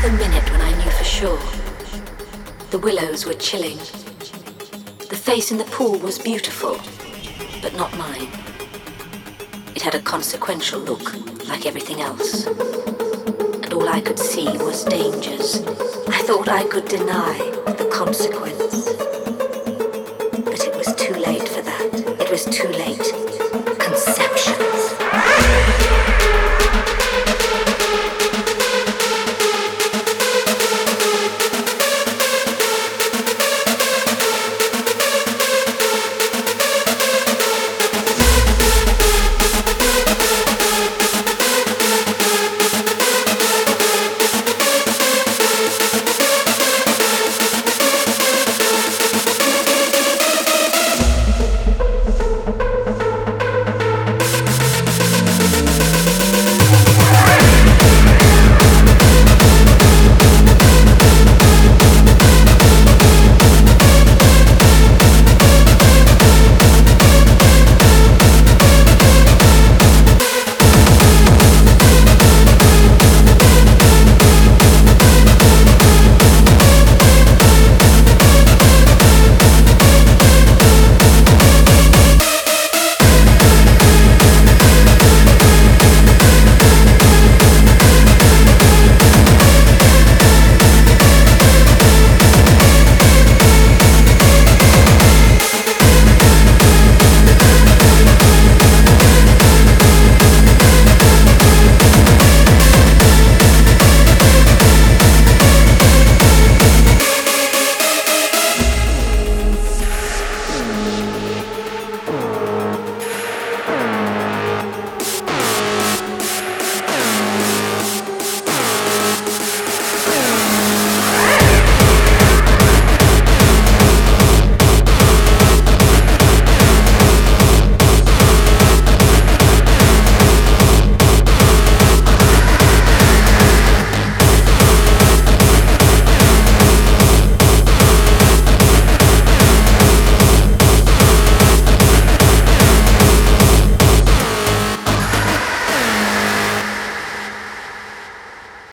the minute when I knew for sure. The willows were chilling. The face in the pool was beautiful, but not mine. It had a consequential look, like everything else. And all I could see was dangers. I thought I could deny the consequence. But it was too late for that. It was too late. Conceptions.